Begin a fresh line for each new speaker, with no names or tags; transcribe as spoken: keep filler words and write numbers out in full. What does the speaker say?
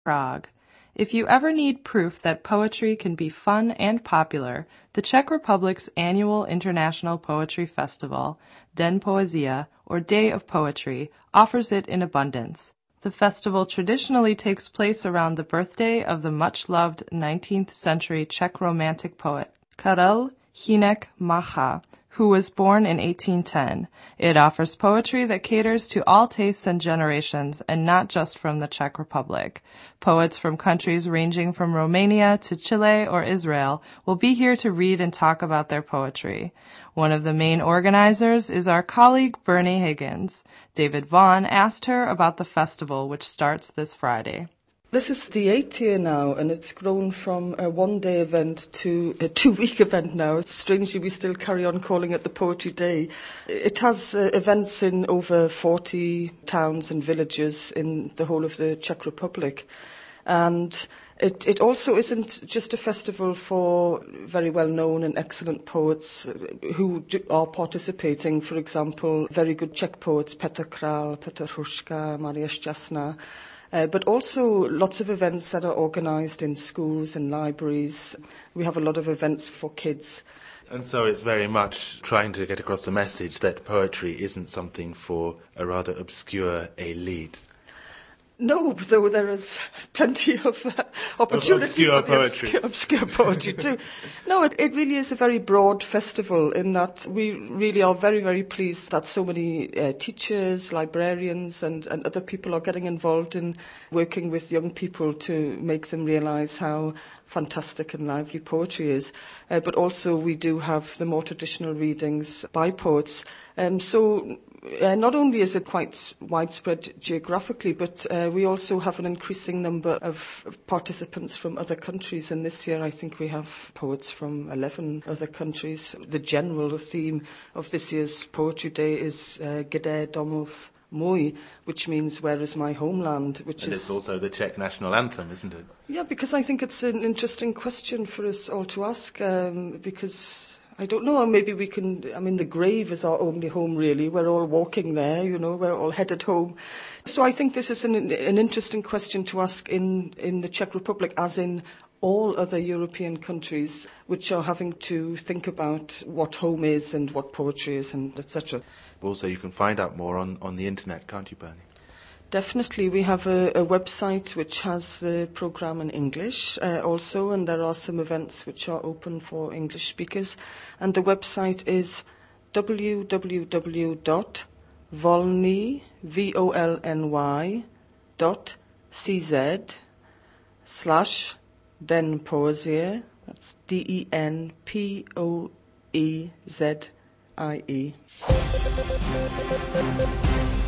Prague. If you ever need proof that poetry can be fun and popular, the Czech Republic's annual International Poetry Festival, Den Poezie, or Day of Poetry, offers it in abundance. The festival traditionally takes place around the birthday of the much-loved nineteenth century Czech Romantic poet Karel Hynek Mácha, who was born in eighteen ten. It offers poetry that caters to all tastes and generations, and not just from the Czech Republic. Poets from countries ranging from Romania to Chile or Israel will be here to read and talk about their poetry. One of the main organizers is our colleague Bernie Higgins. David Vaughn asked her about the festival, which starts this Friday.
This is the eighth year now, and it's grown from a one-day event to a two-week event now. Strangely, we still carry on calling it the Poetry Day. It has uh, events in over forty towns and villages in the whole of the Czech Republic. And it, it also isn't just a festival for very well-known and excellent poets who are participating. For example, very good Czech poets, Petr Král, Petr Hruška, Maria Šťastná. Uh, but also lots of events that are organised in schools and libraries. We have a lot of events for kids.
And so it's very much trying to get across the message that poetry isn't something for a rather obscure elite.
No, though there is plenty of uh, opportunity
of obscure
for the
poetry.
Obscure, obscure poetry too. No, it, it really is a very broad festival in that we really are very, very pleased that so many uh, teachers, librarians and, and other people are getting involved in working with young people to make them realise how fantastic and lively poetry is. Uh, but also we do have the more traditional readings by poets. Um, so Uh, not only is it quite widespread geographically, but uh, we also have an increasing number of participants from other countries. And this year I think we have poets from eleven other countries. The general theme of this year's Poetry Day is uh, Kde domov můj, which means where is my homeland? Which
and
is
it's also the Czech national anthem, isn't it?
Yeah, because I think it's an interesting question for us all to ask, um, because I don't know, maybe we can, I mean, the grave is our only home, really. We're all walking there, you know, we're all headed home. So I think this is an, an interesting question to ask in, in the Czech Republic, as in all other European countries, which are having to think about what home is and what poetry is, and et cetera.
Also, you can find out more on, on the internet, can't you, Bernie?
Definitely. We have a, a website which has the programme in English uh, also, and there are some events which are open for English speakers. And the website is w w w dot volny, V O L N Y, dot c z slash Den Poezie, that's D E N P O E Z I E.